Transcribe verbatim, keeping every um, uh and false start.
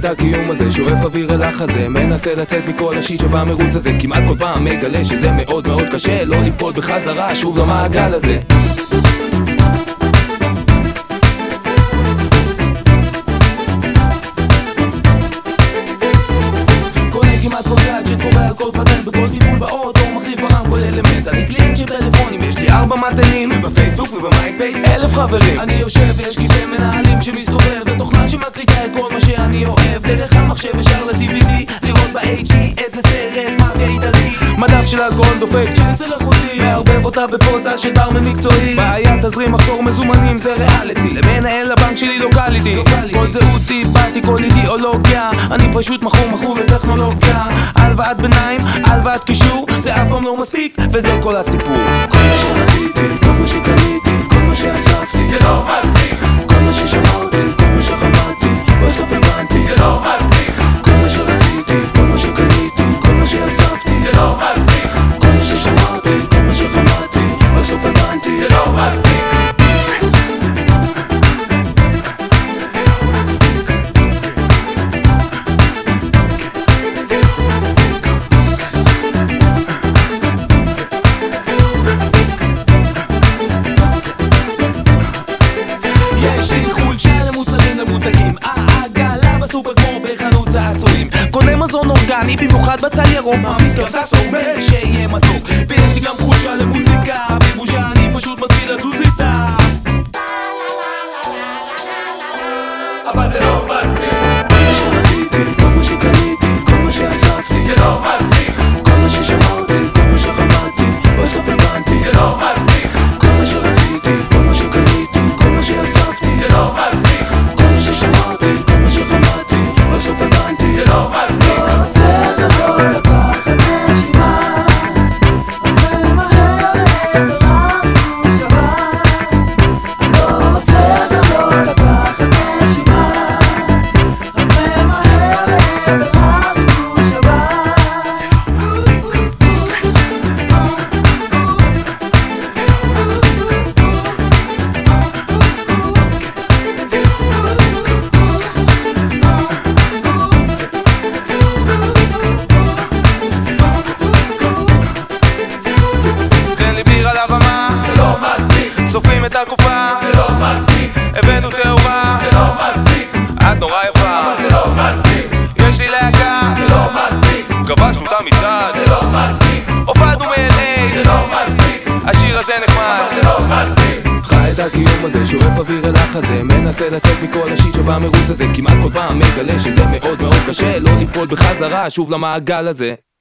את הקיום הזה, שואף אוויר אל החזה, מנסה לצאת מכל השיט שבמרוץ הזה, כמעט כל פעם מגלה שזה מאוד מאוד קשה לא ליפול בחזרה שוב למעגל הזה. קונה כמעט כל גאדג'ט, קורא על כל פטנט, בכל טיפול באוטו מחליף ברם כל אלמנט. אני קליינט של טלפונים, יש לי ארבע מתנים, ובפייסבוק ובמייספייס אלף חברים. אני יושב ויש כיסא מנהלים שמסתובב, ותוכנה שמקליטה את כל מה שאני אוהב דרך המחשב ישר ל-די וי די, לראות ב-אייץ' די איזה סרט מאפיה איטלקי. מדף של אלכוהול דופק, צ'יליס מלאכותי, מערבב אותה בפוזה של ברמן מקצועי. בעיה תזרים מחסור מזומנים זה ריאליטי, למנהל הבנק שלי לוקליטי. כל זהותי, באתי כל אידיאולוגיה, אני פשוט מכור מכור לטכנולוגיה. הלוואת ביניים, הלוואת קישור, זה אף פעם לא מספיק, וזה כל הסיפור. כל מה שרציתי, כל מה שקניתי, כל מה שאספתי, זה לא מספיק. כל מה ששמרתי, כל מה שחמדתי, בסוף הבנתי, זה לא מספיק. כל מה שרציתי, כל מה שקניתי, כל מה שאספתי, זה לא מספיק. כל מה ששמרתי, כל מה שחמדתי, בסוף הבנתי, זה לא מספיק. קונה מזון אורגני, במיוחד בצל ירוק, מעמיס כרטס אומר שיהיה מתוק. ויש לי גם חושה למוזיקה, בבושה אני פשוט מתחיל לזוז איתה. אבל זה לא מספיק. כל מה שרציתי, כל מה שקניתי, כל מה שאספתי, זה לא מספיק. כל מה ששמרתי, כל מה שחמדתי, בסוף הבנתי, זה לא מספיק. כל מה שרציתי, כל מה שקניתי, כל מה שאספתי, זה לא מספיק. כל מה ששמרתי, כל מה שחמדתי, בסוף הבנתי, זה לא מספיק. סופרים את הקופה, זה לא מספיק. הבאנו תאורה, זה לא מספיק. את נורא יפה, אבל זה לא מספיק. יש לי להקה, זה לא מספיק. כבשנו את המצעד, זה לא מספיק. הופענו ב-אל איי, זה לא מספיק. השיר הזה נחמד, אבל זה לא מספיק. חי את הקיום הזה, שואף אוויר אל החזה, מנסה לצאת מכל השיט שבמרוץ הזה, כמעט כל פעם מגלה שזה מאוד מאוד קשה לא ליפול בחזרה שוב למעגל הזה.